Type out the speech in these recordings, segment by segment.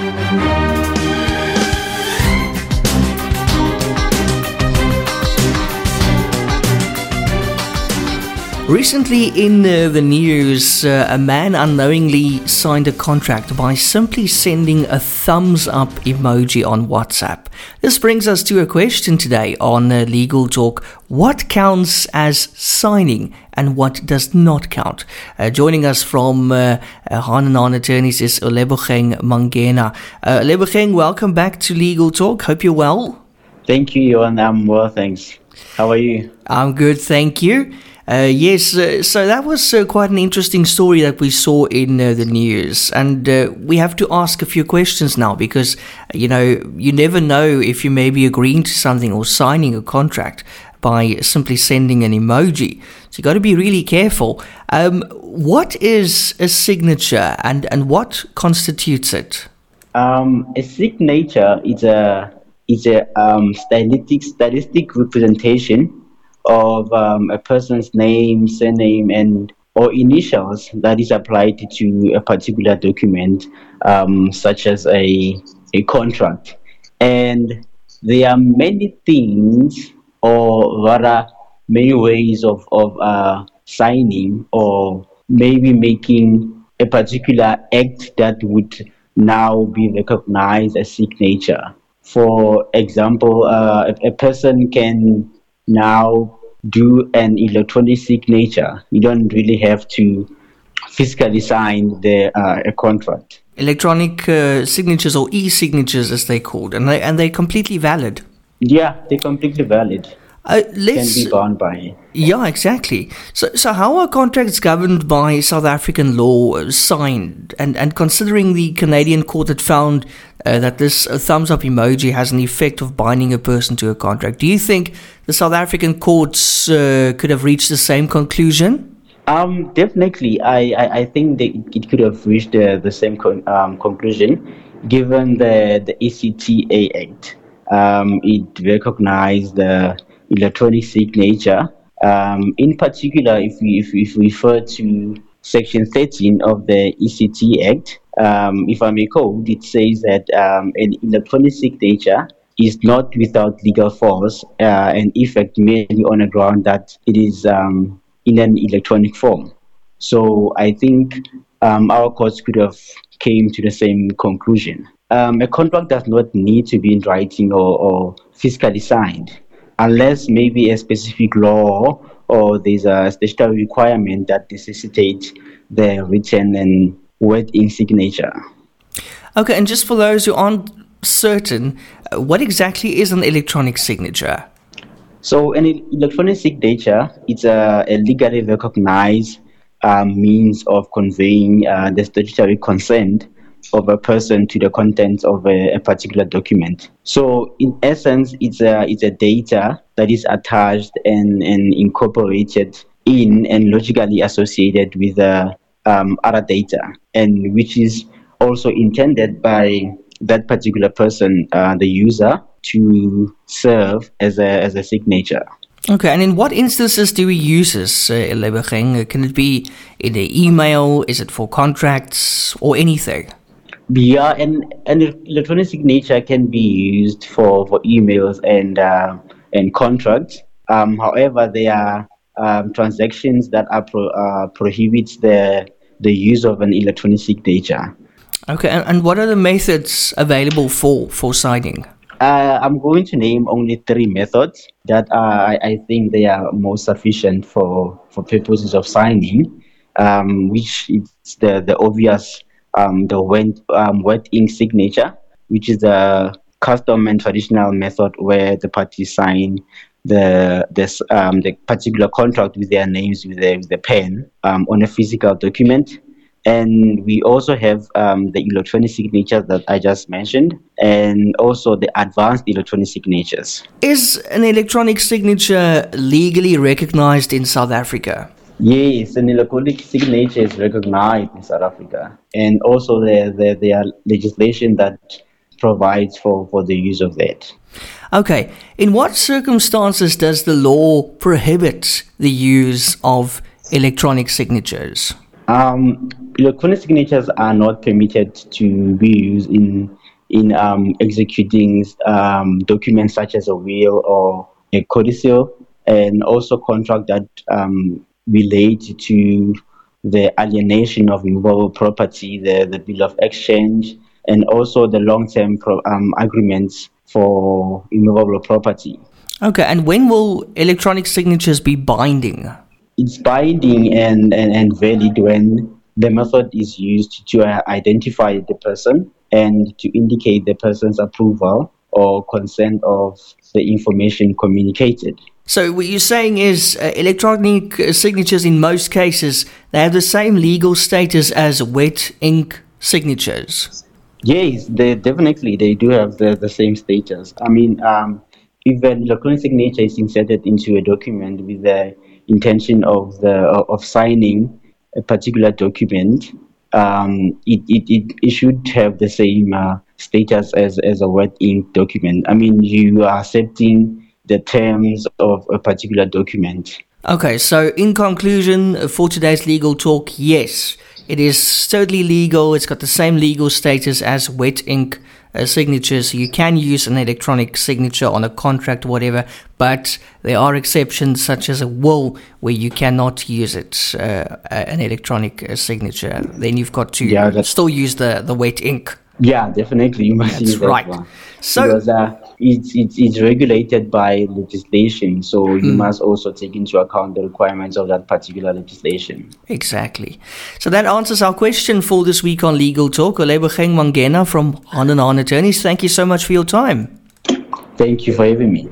Recently in the news, a man unknowingly signed a contract by simply sending a thumbs up emoji on WhatsApp. This brings us to a question today on Legal Talk. What counts as signing and what does not count? Joining us from Hahn & Hahn Attorneys is Olebogeng Mangena. Olebogeng, welcome back to Legal Talk. Hope you're well. Thank you, Johan. I'm well, thanks. How are you? I'm good, thank you. So that was quite an interesting story that we saw in the news. And we have to ask a few questions now because, you never know if you may be agreeing to something or signing a contract by simply sending an emoji. So you got to be really careful. What is a signature and what constitutes it? A signature is a stylistic representation of a person's name, surname, or initials that is applied to a particular document, such as a contract. And there are many things, or rather many ways of signing or maybe making a particular act that would now be recognized as signature. For example, a person can now do an electronic signature. You don't really have to physically sign a contract. Electronic signatures, or e-signatures as they're called, and they're completely valid. Yeah, they're completely valid. Can be bound by it. Yeah, exactly. So how are contracts governed by South African law signed? And considering the Canadian court had found that this thumbs up emoji has an effect of binding a person to a contract, do you think the South African courts could have reached the same conclusion? Definitely. I think that it could have reached the same conclusion, given the ECTA Act. It recognized the electronic signature. In particular, if we refer to Section 13 of the ECT Act, if I may quote, it says that an electronic signature is not without legal force and effect merely on the ground that it is in an electronic form. So I think our courts could have came to the same conclusion. A contract does not need to be in writing or physically signed, unless maybe a specific law or there's a statutory requirement that necessitates the written and word-in signature. Okay, and just for those who aren't certain, what exactly is an electronic signature? So an electronic signature is a legally recognized means of conveying the statutory consent of a person to the contents of a particular document. So in essence, it's a data that is attached and incorporated in and logically associated with other data, and which is also intended by that particular person, the user, to serve as a signature. Okay, and in what instances do we use this, Olebogeng? Can it be in an email? Is it for contracts or anything? Yeah, and an electronic signature can be used for emails and contracts. However, there are transactions that prohibits the use of an electronic signature. Okay, and what are the methods available for signing? I'm going to name only 3 methods that I think they are most sufficient for purposes of signing, which is the obvious. The wet ink signature, which is a custom and traditional method where the parties sign the particular contract with their names with the pen on a physical document. And we also have the electronic signatures that I just mentioned, and also the advanced electronic signatures. Is an electronic signature legally recognized in South Africa? Yes, an electronic signature is recognized in South Africa, and also there are legislation that provides for the use of that. Okay, in what circumstances does the law prohibit the use of electronic signatures? Electronic signatures are not permitted to be used in executing documents such as a will or a codicil, and also contract that relate to the alienation of movable property, the bill of exchange, and also the long-term agreements for immovable property. Okay, and when will electronic signatures be binding? It's binding and valid when the method is used to identify the person and to indicate the person's approval or consent of the information communicated. So what you're saying is electronic signatures in most cases, they have the same legal status as wet ink signatures? Yes, they do have the same status. I mean, if an electronic signature is inserted into a document with the intention of signing a particular document, it should have the same status as a wet ink document. I mean, you are accepting the terms of a particular document. Okay, so in conclusion, for today's legal talk, yes, it is totally legal. It's got the same legal status as wet ink signatures. You can use an electronic signature on a contract, whatever, but there are exceptions such as a will where you cannot use it, an electronic signature. Then you've got to still use the wet ink. Yeah, definitely. You must use that right. one. So, because it's regulated by legislation, so you must also take into account the requirements of that particular legislation. Exactly. So that answers our question for this week on Legal Talk. Olebogeng Mangena from Hahn & Hahn Attorneys, thank you so much for your time. Thank you for having me.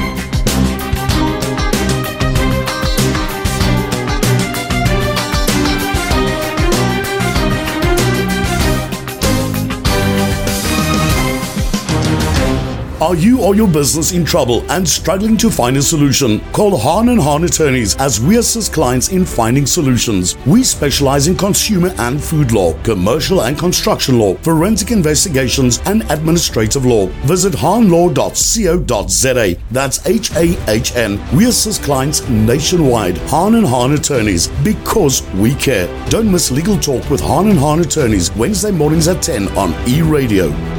Are you or your business in trouble and struggling to find a solution? Call Hahn & Hahn Attorneys as we assist clients in finding solutions. We specialize in consumer and food law, commercial and construction law, forensic investigations and administrative law. Visit hahnlaw.co.za. That's HAHN. We assist clients nationwide. Hahn & Hahn Attorneys, because we care. Don't miss Legal Talk with Hahn & Hahn Attorneys, Wednesday mornings at 10 on E-Radio.